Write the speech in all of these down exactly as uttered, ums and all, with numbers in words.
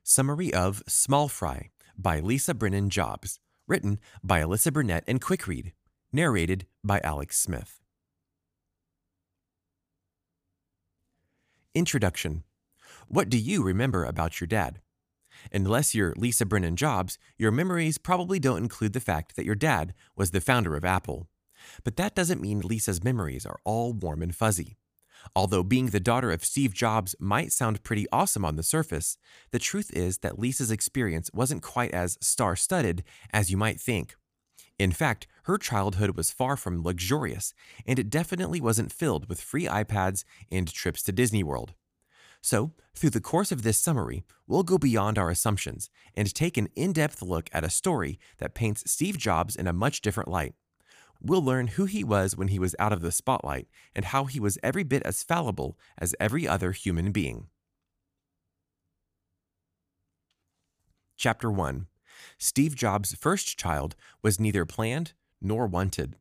Summary of Small Fry by Lisa Brennan Jobs, written by Alyssa Burnett and Quickread, narrated by Alex Smith. Introduction. What do you remember about your dad? Unless you're Lisa Brennan Jobs, your memories probably don't include the fact that your dad was the founder of Apple. But that doesn't mean Lisa's memories are all warm and fuzzy. Although being the daughter of Steve Jobs might sound pretty awesome on the surface, the truth is that Lisa's experience wasn't quite as star-studded as you might think. In fact, her childhood was far from luxurious, and it definitely wasn't filled with free iPads and trips to Disney World. So, through the course of this summary, we'll go beyond our assumptions and take an in-depth look at a story that paints Steve Jobs in a much different light. We'll learn who he was when he was out of the spotlight and how he was every bit as fallible as every other human being. Chapter one. Steve Jobs' first child was neither planned nor wanted.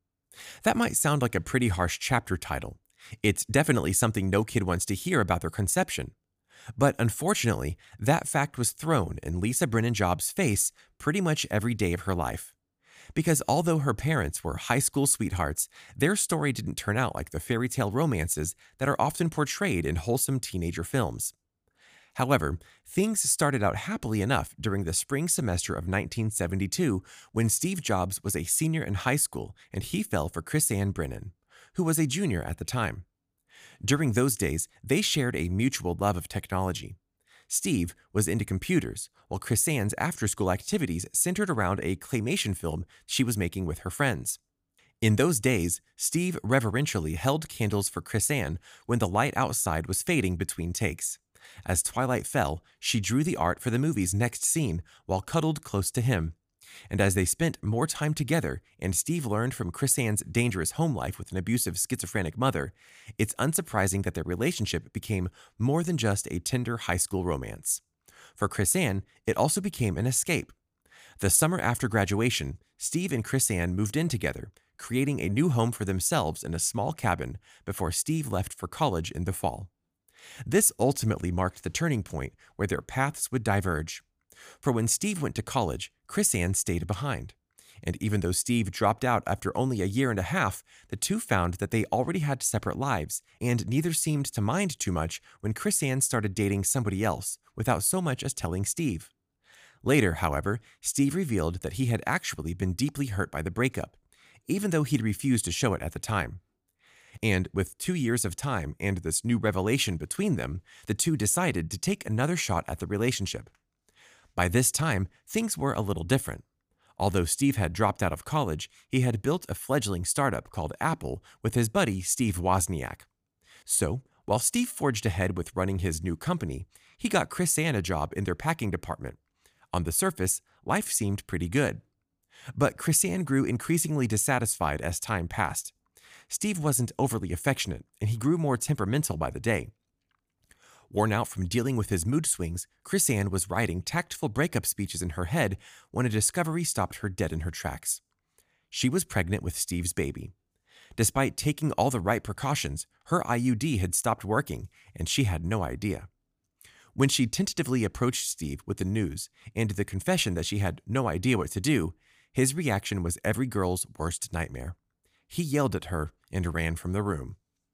That might sound like a pretty harsh chapter title. It's definitely something no kid wants to hear about their conception. But unfortunately, that fact was thrown in Lisa Brennan Jobs' face pretty much every day of her life. Because although her parents were high school sweethearts, their story didn't turn out like the fairy tale romances that are often portrayed in wholesome teenager films. However, things started out happily enough during the spring semester of nineteen seventy-two when Steve Jobs was a senior in high school and he fell for KrisAnne Brennan, who was a junior at the time. During those days, they shared a mutual love of technology. Steve was into computers, while KrisAnne's after-school activities centered around a claymation film she was making with her friends. In those days, Steve reverentially held candles for KrisAnne when the light outside was fading between takes. As twilight fell, she drew the art for the movie's next scene while cuddled close to him. And as they spent more time together and Steve learned from KrisAnne's dangerous home life with an abusive schizophrenic mother, it's unsurprising that their relationship became more than just a tender high school romance. For KrisAnne, it also became an escape. The summer after graduation, Steve and KrisAnne moved in together, creating a new home for themselves in a small cabin before Steve left for college in the fall. This ultimately marked the turning point where their paths would diverge. For when Steve went to college, KrisAnne stayed behind. And even though Steve dropped out after only a year and a half, the two found that they already had separate lives, and neither seemed to mind too much when KrisAnne started dating somebody else without so much as telling Steve. Later, however, Steve revealed that he had actually been deeply hurt by the breakup, even though he'd refused to show it at the time. And with two years of time and this new revelation between them, the two decided to take another shot at the relationship. By this time, things were a little different. Although Steve had dropped out of college, he had built a fledgling startup called Apple with his buddy Steve Wozniak. So, while Steve forged ahead with running his new company, he got KrisAnne a job in their packing department. On the surface, life seemed pretty good. But KrisAnne grew increasingly dissatisfied as time passed. Steve wasn't overly affectionate, and he grew more temperamental by the day. Worn out from dealing with his mood swings, KrisAnne was writing tactful breakup speeches in her head when a discovery stopped her dead in her tracks. She was pregnant with Steve's baby. Despite taking all the right precautions, her I U D had stopped working, and she had no idea. When she tentatively approached Steve with the news and the confession that she had no idea what to do, his reaction was every girl's worst nightmare. He yelled at her and ran from the room.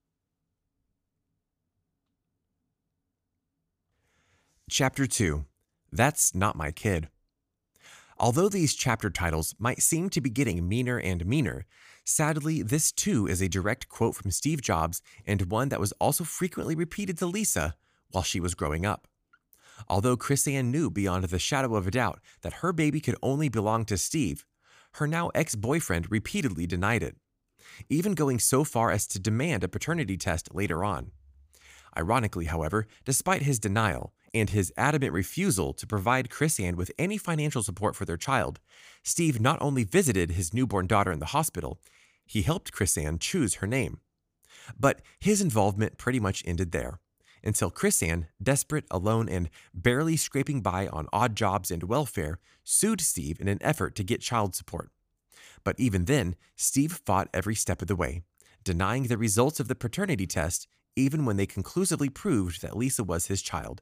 Chapter two. That's Not My Kid. Although these chapter titles might seem to be getting meaner and meaner, sadly, this too is a direct quote from Steve Jobs and one that was also frequently repeated to Lisa while she was growing up. Although KrisAnne knew beyond the shadow of a doubt that her baby could only belong to Steve, her now ex-boyfriend repeatedly denied it, even going so far as to demand a paternity test later on. Ironically, however, despite his denial and his adamant refusal to provide KrisAnne with any financial support for their child, Steve not only visited his newborn daughter in the hospital, he helped KrisAnne choose her name. But his involvement pretty much ended there, until KrisAnne, desperate, alone, and barely scraping by on odd jobs and welfare, sued Steve in an effort to get child support. But even then, Steve fought every step of the way, denying the results of the paternity test even when they conclusively proved that Lisa was his child,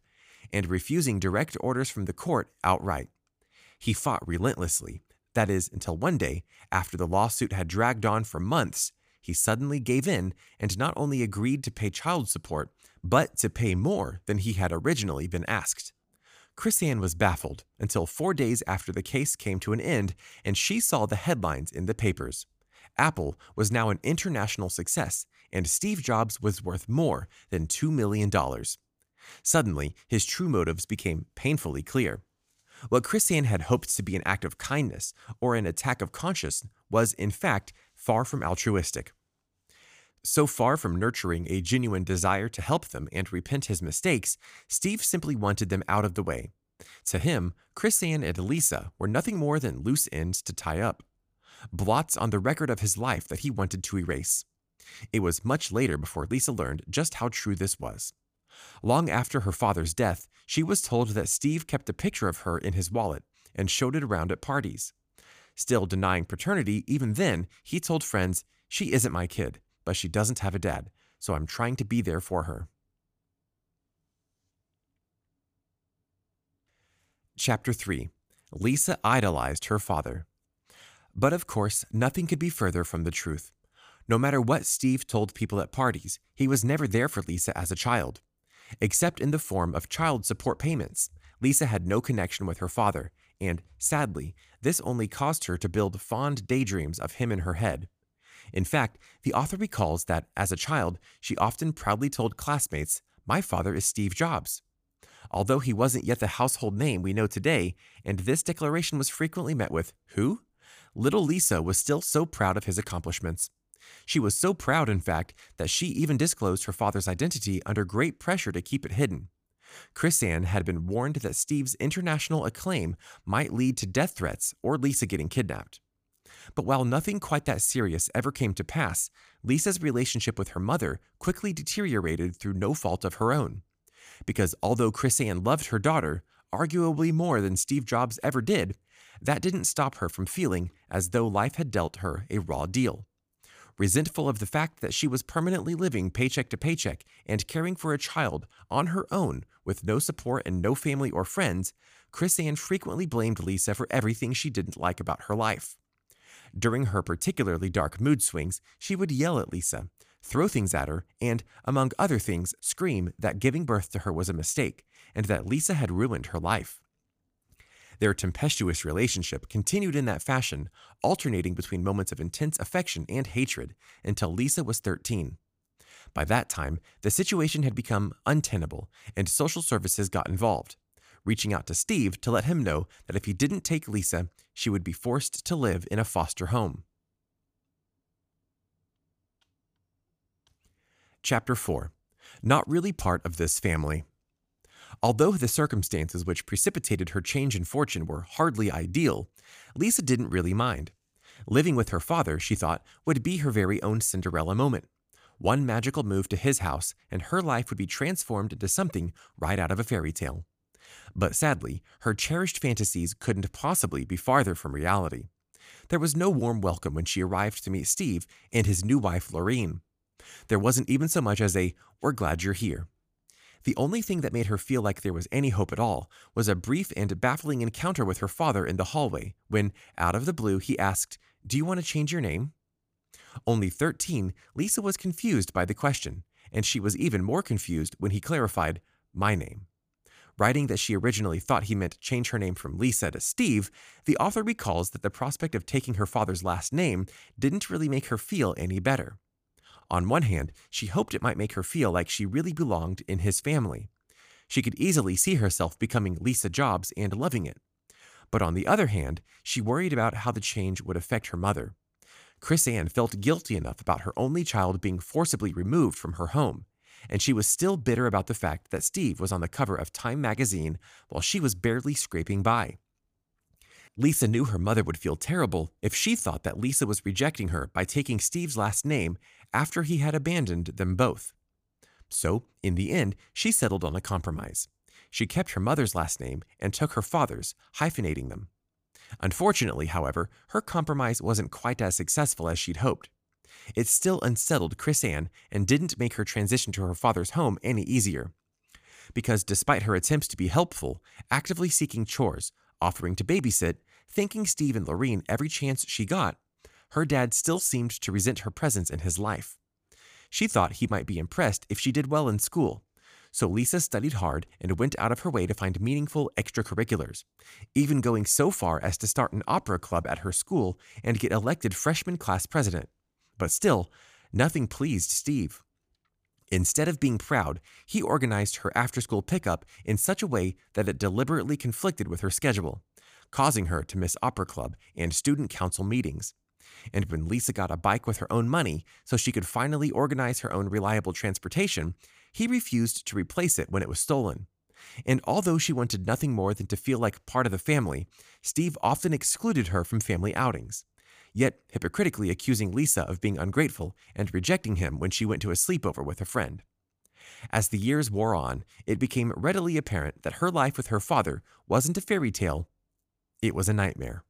and refusing direct orders from the court outright. He fought relentlessly, that is, until one day, after the lawsuit had dragged on for months, he suddenly gave in and not only agreed to pay child support, but to pay more than he had originally been asked. KrisAnne was baffled until four days after the case came to an end and she saw the headlines in the papers. Apple was now an international success, and Steve Jobs was worth more than two million dollars. Suddenly, his true motives became painfully clear. What KrisAnne had hoped to be an act of kindness or an attack of conscience was, in fact, far from altruistic. So far from nurturing a genuine desire to help them and repent his mistakes, Steve simply wanted them out of the way. To him, KrisAnne and Lisa were nothing more than loose ends to tie up, blots on the record of his life that he wanted to erase. It was much later before Lisa learned just how true this was. Long after her father's death, she was told that Steve kept a picture of her in his wallet and showed it around at parties. Still denying paternity, even then, he told friends, "She isn't my kid, but she doesn't have a dad, so I'm trying to be there for her." Chapter three. Lisa idolized her father. But of course, nothing could be further from the truth. No matter what Steve told people at parties, he was never there for Lisa as a child. Except in the form of child support payments, Lisa had no connection with her father, and, sadly, this only caused her to build fond daydreams of him in her head. In fact, the author recalls that, as a child, she often proudly told classmates, "My father is Steve Jobs." Although he wasn't yet the household name we know today, and this declaration was frequently met with, "Who?" little Lisa was still so proud of his accomplishments. She was so proud, in fact, that she even disclosed her father's identity under great pressure to keep it hidden. KrisAnne had been warned that Steve's international acclaim might lead to death threats or Lisa getting kidnapped. But while nothing quite that serious ever came to pass, Lisa's relationship with her mother quickly deteriorated through no fault of her own. Because although KrisAnne loved her daughter, arguably more than Steve Jobs ever did, that didn't stop her from feeling as though life had dealt her a raw deal. Resentful of the fact that she was permanently living paycheck to paycheck and caring for a child on her own with no support and no family or friends, KrisAnne frequently blamed Lisa for everything she didn't like about her life. During her particularly dark mood swings, she would yell at Lisa, throw things at her, and, among other things, scream that giving birth to her was a mistake and that Lisa had ruined her life. Their tempestuous relationship continued in that fashion, alternating between moments of intense affection and hatred, until Lisa was thirteen. By that time, the situation had become untenable, and social services got involved, reaching out to Steve to let him know that if he didn't take Lisa, she would be forced to live in a foster home. Chapter four. Not really part of this family. Although the circumstances which precipitated her change in fortune were hardly ideal, Lisa didn't really mind. Living with her father, she thought, would be her very own Cinderella moment. One magical move to his house, and her life would be transformed into something right out of a fairy tale. But sadly, her cherished fantasies couldn't possibly be farther from reality. There was no warm welcome when she arrived to meet Steve and his new wife, Lorraine. There wasn't even so much as a, "We're glad you're here." The only thing that made her feel like there was any hope at all was a brief and baffling encounter with her father in the hallway when, out of the blue, he asked, "Do you want to change your name?" Only thirteen, Lisa was confused by the question, and she was even more confused when he clarified, "My name." Writing that she originally thought he meant change her name from Lisa to Steve, the author recalls that the prospect of taking her father's last name didn't really make her feel any better. On one hand, she hoped it might make her feel like she really belonged in his family. She could easily see herself becoming Lisa Jobs and loving it. But on the other hand, she worried about how the change would affect her mother. KrisAnne felt guilty enough about her only child being forcibly removed from her home, and she was still bitter about the fact that Steve was on the cover of Time magazine while she was barely scraping by. Lisa knew her mother would feel terrible if she thought that Lisa was rejecting her by taking Steve's last name after he had abandoned them both. So, in the end, she settled on a compromise. She kept her mother's last name and took her father's, hyphenating them. Unfortunately, however, her compromise wasn't quite as successful as she'd hoped. It still unsettled KrisAnne and didn't make her transition to her father's home any easier. because despite her attempts to be helpful, actively seeking chores, offering to babysit, thanking Steve and Lorene every chance she got, her dad still seemed to resent her presence in his life. She thought he might be impressed if she did well in school, so Lisa studied hard and went out of her way to find meaningful extracurriculars, even going so far as to start an opera club at her school and get elected freshman class president. But still, nothing pleased Steve. Instead of being proud, he organized her after-school pickup in such a way that it deliberately conflicted with her schedule, causing her to miss opera club and student council meetings. And when Lisa got a bike with her own money so she could finally organize her own reliable transportation, he refused to replace it when it was stolen. And although she wanted nothing more than to feel like part of the family, Steve often excluded her from family outings, yet hypocritically accusing Lisa of being ungrateful and rejecting him when she went to a sleepover with a friend. As the years wore on, it became readily apparent that her life with her father wasn't a fairy tale, it was a nightmare.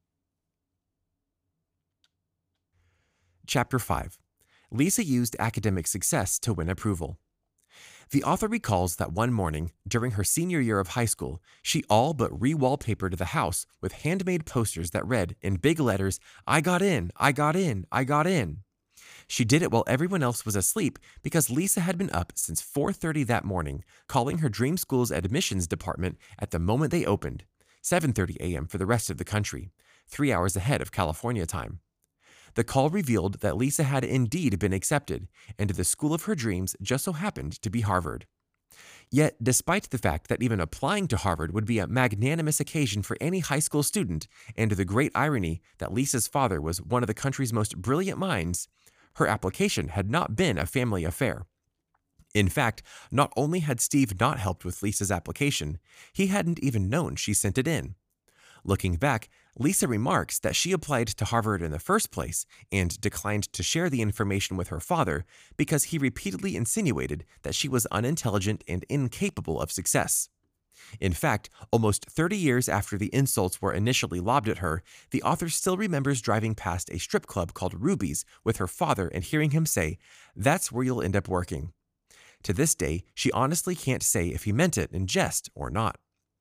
Chapter five. Lisa used academic success to win approval. The author recalls that one morning, during her senior year of high school, she all but re-wallpapered the house with handmade posters that read, in big letters, "I got in, I got in, I got in." She did it while everyone else was asleep because Lisa had been up since four thirty that morning, calling her dream school's admissions department at the moment they opened, seven thirty a m for the rest of the country, three hours ahead of California time. The call revealed that Lisa had indeed been accepted, and the school of her dreams just so happened to be Harvard. Yet, despite the fact that even applying to Harvard would be a magnanimous occasion for any high school student, and the great irony that Lisa's father was one of the country's most brilliant minds, her application had not been a family affair. In fact, not only had Steve not helped with Lisa's application, he hadn't even known she sent it in. Looking back, Lisa remarks that she applied to Harvard in the first place and declined to share the information with her father because he repeatedly insinuated that she was unintelligent and incapable of success. In fact, almost thirty years after the insults were initially lobbed at her, the author still remembers driving past a strip club called Ruby's with her father and hearing him say, "That's where you'll end up working." To this day, she honestly can't say if he meant it in jest or not.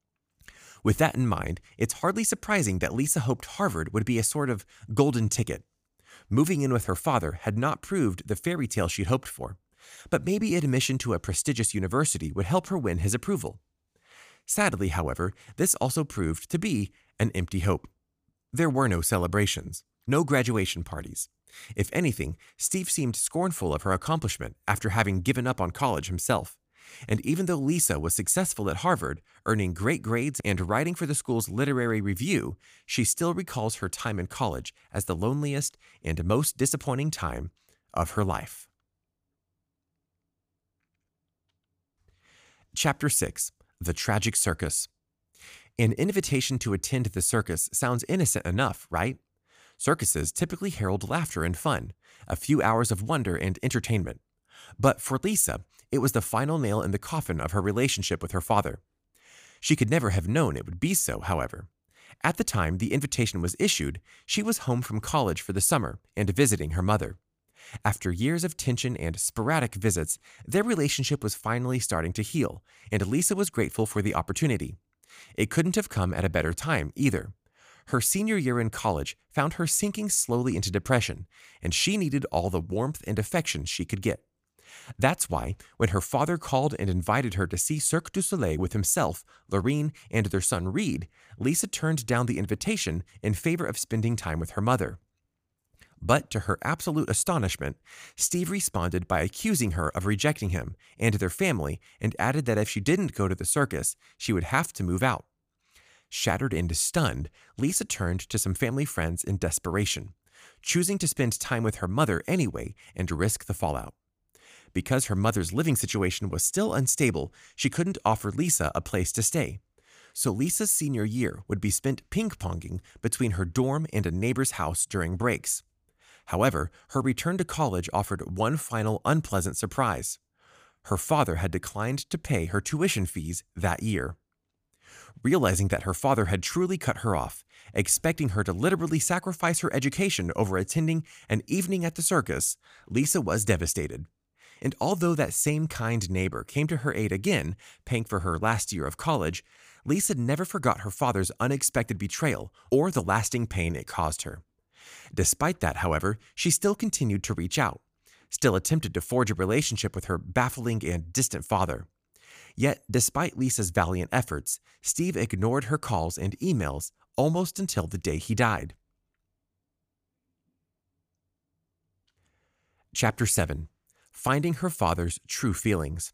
With that in mind, it's hardly surprising that Lisa hoped Harvard would be a sort of golden ticket. Moving in with her father had not proved the fairy tale she'd hoped for, but maybe admission to a prestigious university would help her win his approval. Sadly, however, this also proved to be an empty hope. There were no celebrations, no graduation parties. If anything, Steve seemed scornful of her accomplishment after having given up on college himself. And even though Lisa was successful at Harvard, earning great grades and writing for the school's literary review, she still recalls her time in college as the loneliest and most disappointing time of her life. Chapter six. The Tragic Circus. An invitation to attend the circus sounds innocent enough, right? Circuses typically herald laughter and fun, a few hours of wonder and entertainment. But for Lisa, it was the final nail in the coffin of her relationship with her father. She could never have known it would be so, however. At the time the invitation was issued, she was home from college for the summer and visiting her mother. After years of tension and sporadic visits, their relationship was finally starting to heal, and Lisa was grateful for the opportunity. It couldn't have come at a better time, either. Her senior year in college found her sinking slowly into depression, and she needed all the warmth and affection she could get. That's why, when her father called and invited her to see Cirque du Soleil with himself, Lorene, and their son Reed, Lisa turned down the invitation in favor of spending time with her mother. But to her absolute astonishment, Steve responded by accusing her of rejecting him and their family, and added that if she didn't go to the circus, she would have to move out. Shattered and stunned, Lisa turned to some family friends in desperation, choosing to spend time with her mother anyway and risk the fallout. Because her mother's living situation was still unstable, she couldn't offer Lisa a place to stay. So Lisa's senior year would be spent ping-ponging between her dorm and a neighbor's house during breaks. However, her return to college offered one final unpleasant surprise. Her father had declined to pay her tuition fees that year. Realizing that her father had truly cut her off, expecting her to literally sacrifice her education over attending an evening at the circus, Lisa was devastated. And although that same kind neighbor came to her aid again, paying for her last year of college, Lisa never forgot her father's unexpected betrayal or the lasting pain it caused her. Despite that, however, she still continued to reach out, still attempted to forge a relationship with her baffling and distant father. Yet, despite Lisa's valiant efforts, Steve ignored her calls and emails almost until the day he died. Chapter seven. Finding her father's true feelings.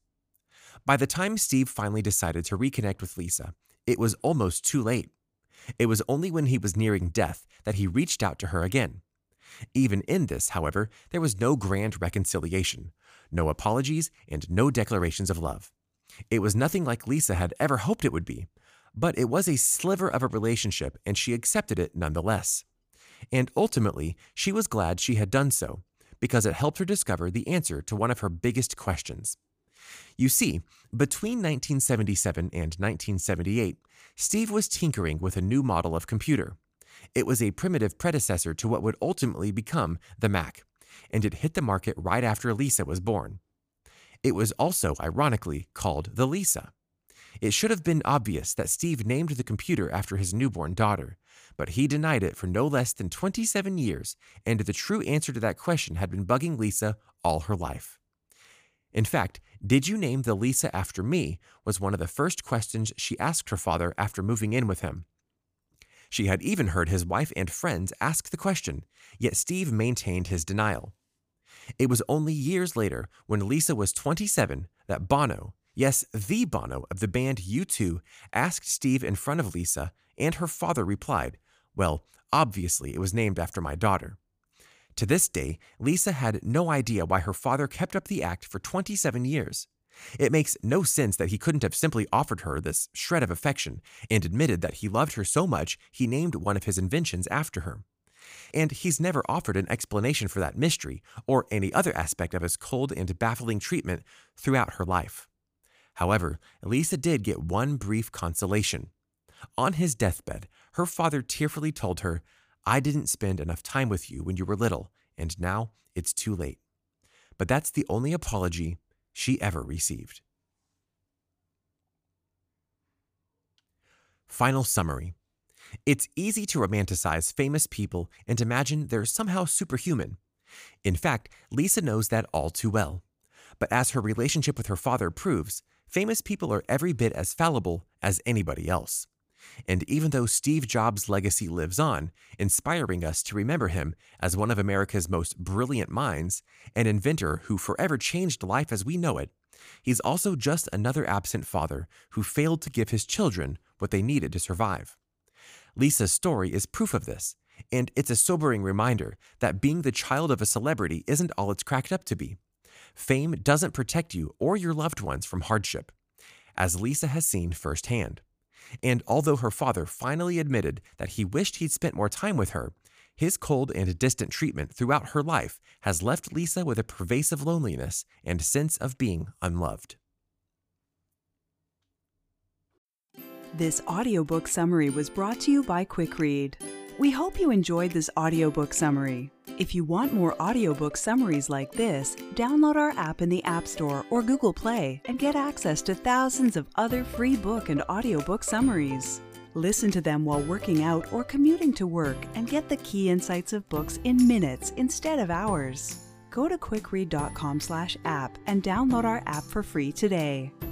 By the time Steve finally decided to reconnect with Lisa, it was almost too late. It was only when he was nearing death that he reached out to her again. Even in this, however, there was no grand reconciliation, no apologies, and no declarations of love. It was nothing like Lisa had ever hoped it would be, but it was a sliver of a relationship and she accepted it nonetheless. And ultimately, she was glad she had done so, because it helped her discover the answer to one of her biggest questions. You see, between nineteen seventy-seven and nineteen seventy-eight, Steve was tinkering with a new model of computer. It was a primitive predecessor to what would ultimately become the Mac, and it hit the market right after Lisa was born. It was also, ironically, called the Lisa. It should have been obvious that Steve named the computer after his newborn daughter, but he denied it for no less than twenty-seven years, and the true answer to that question had been bugging Lisa all her life. In fact, "Did you name the Lisa after me?" was one of the first questions she asked her father after moving in with him. She had even heard his wife and friends ask the question, yet Steve maintained his denial. It was only years later, when Lisa was twenty-seven, that Bono, yes, the Bono of the band U two, asked Steve in front of Lisa, and her father replied, "Well, obviously it was named after my daughter." To this day, Lisa had no idea why her father kept up the act for twenty-seven years. It makes no sense that he couldn't have simply offered her this shred of affection and admitted that he loved her so much he named one of his inventions after her. And he's never offered an explanation for that mystery or any other aspect of his cold and baffling treatment throughout her life. However, Lisa did get one brief consolation. On his deathbed, her father tearfully told her, "I didn't spend enough time with you when you were little, and now it's too late." But that's the only apology she ever received. Final summary. It's easy to romanticize famous people and imagine they're somehow superhuman. In fact, Lisa knows that all too well. But as her relationship with her father proves, famous people are every bit as fallible as anybody else. And even though Steve Jobs' legacy lives on, inspiring us to remember him as one of America's most brilliant minds, an inventor who forever changed life as we know it, he's also just another absent father who failed to give his children what they needed to survive. Lisa's story is proof of this, and it's a sobering reminder that being the child of a celebrity isn't all it's cracked up to be. Fame doesn't protect you or your loved ones from hardship, as Lisa has seen firsthand. And although her father finally admitted that he wished he'd spent more time with her, his cold and distant treatment throughout her life has left Lisa with a pervasive loneliness and sense of being unloved. This audiobook summary was brought to you by QuickRead. We hope you enjoyed this audiobook summary. If you want more audiobook summaries like this, download our app in the App Store or Google Play and get access to thousands of other free book and audiobook summaries. Listen to them while working out or commuting to work and get the key insights of books in minutes instead of hours. Go to quickread dot com slash app and download our app for free today.